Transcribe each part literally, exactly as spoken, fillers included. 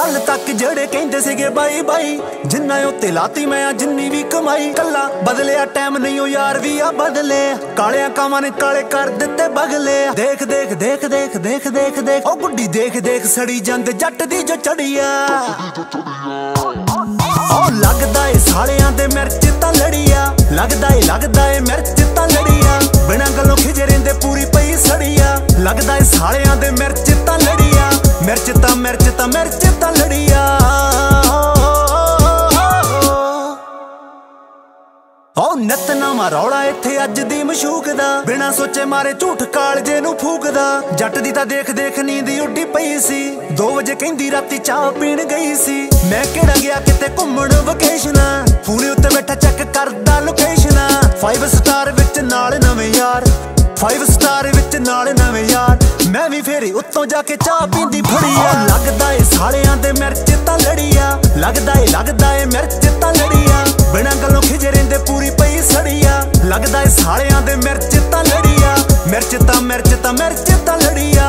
कल तक जड़े कहंदे सीगे बाई बाई, जिन्ना उत्ते लाती मैं आ जिन्नी भी कमाई। कला बदलिया टाइम नहीं ओ यार भी आ बदले, कालिया कामां ने काले कर दिते बगले। देख देख देख देख देख देख देख ओ गुड्डी देख देख सड़ी जांदे जट दी जो चढ़िया। ओ लगदा ए सालियां दे मिर्च तां लड़िया, लगदा ए लगदा ए मिर्च तां लड़िया। बिना गल्लों खिजे रहिंदे पूरी पई सड़िया, लगदा ए सालियां दे मिर्च तां लड़िया। मिर्च तां मिर्च तां मिर्च तां लड़िया। ओ नितनामा रौला इत्थे अज दी मशूक दा, बिना सोचे मारे झूठ कालजे नूं फूकदा। जट दी तां देख देख नींद उड्डी पई सी, दो वजे कहंदी राती चाह पीण गई सी। मैं किहड़ा गया किते घुम्मण वकेशना, फोन उत्ते बैठा चेक करदा लोकेशना। फाइव स्टार विच नाल नवें यार, फाइव स्टार विच नाल नवें यार। मैं भी फेरी उत्तों जाके चाह पींदी फड़िया। लगदा ए सालियां दे मिर्च तां लड़िया, लगदा ए लगदा ए मिर्च तां लड़िया। बिना गल्लों खिजे रहिंदे पूरी पई सड़िया, लगदा ए सालियां दे मिर्च तां लड़िया। मिर्च तां मिर्च तां मिर्च तां लड़िया।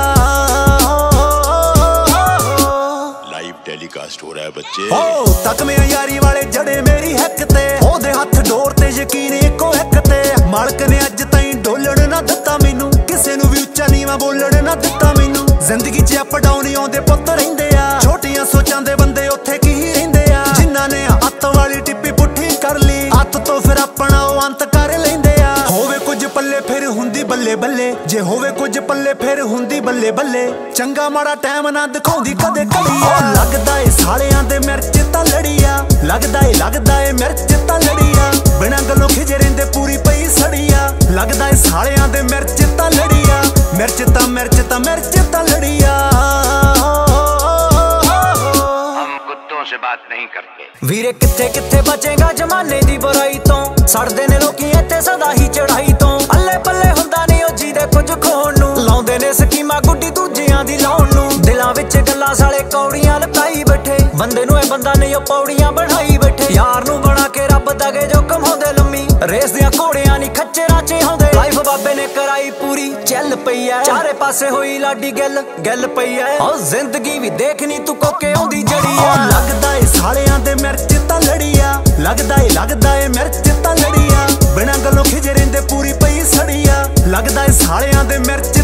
लाइव टेलीकास्ट हो रहा है बच्चे। ओ तक में यारी वाले जड़े मेरी हैक ते, ओदे हथ डोर ते यकीन इको एक ते। मालक ने अज ताईं डोलण ना दित्ता मैनू, किसे नू भी उच्चा नीवा बोलण ना दित्ता मैनू। जिंदगी च अप डाउन आउंदे पुੱਤ रहिंदे आ, छोटियां सोचां दे बंदे उत्थे की रहिंदे आ। जिन्हां ने अत्त वाली टिप्पी पुट्ठी कर ली, अत्त तो फिर अपना ओ अंत कर लैंदे आ। होवे कुछ पल्ले फिर हुंदी बल्ले बल्ले, जे होवे कुछ पल्ले फिर हुंदी बल्ले बल्ले। चंगा माड़ा टाइम ना दिखाउंदी कदे कड़िया। लगदा ए सालियां दे मिर्च तां लड़िया, लगदा ए लगदा ए मिर्च तां लड़िया। बिना गल्लों खिजे रहिंदे पूरी पई सड़िया, लगदा ए सालियां दे मिर्च तां लड़िया। मिर्च तां मिर्च तां मिर्च तां लड़िया। हम कुत्तों से बात नहीं करते। वीरे कित्थे कित्थे बचेगा जमाने दी बुराई तो, सड़दे ने लोकी इत्थे सदा ही चढ़ाई तो। अल्ले पल्ले हुंदा नहीं ओ जी दे कुछ खोण नूं, लाउंदे ने स्कीमां गुड्डी दूजियां दी लाउण नूं। दिलां विच गल्लां साले कौड़ियां लुकाई बैठे, बंदे नूं ए बंदा नहीं ओ पौड़ियां बढ़ाई बैठे। यार नूं बना के रब दगे जो कमाउंदे लम्मी, रेस दियां घोड़ियां नहीं खच्चरां च होंदे। लाइफ बाबे ने कराई पूरी चल पई ऐ, चारे पासे होई लाडी गल गल पई ऐ। ओ जिंदगी भी देखनी तू कोके आउंदी जड़ी ऐ। लगदा ए सालियां दे मिर्च तां लड़िया, लगदा ए लगदा ए मिर्च तां लड़िया। बिना गल्लों खिजे रहिंदे पूरी पई सड़िया, लगदा ए सालियां दे मिर्च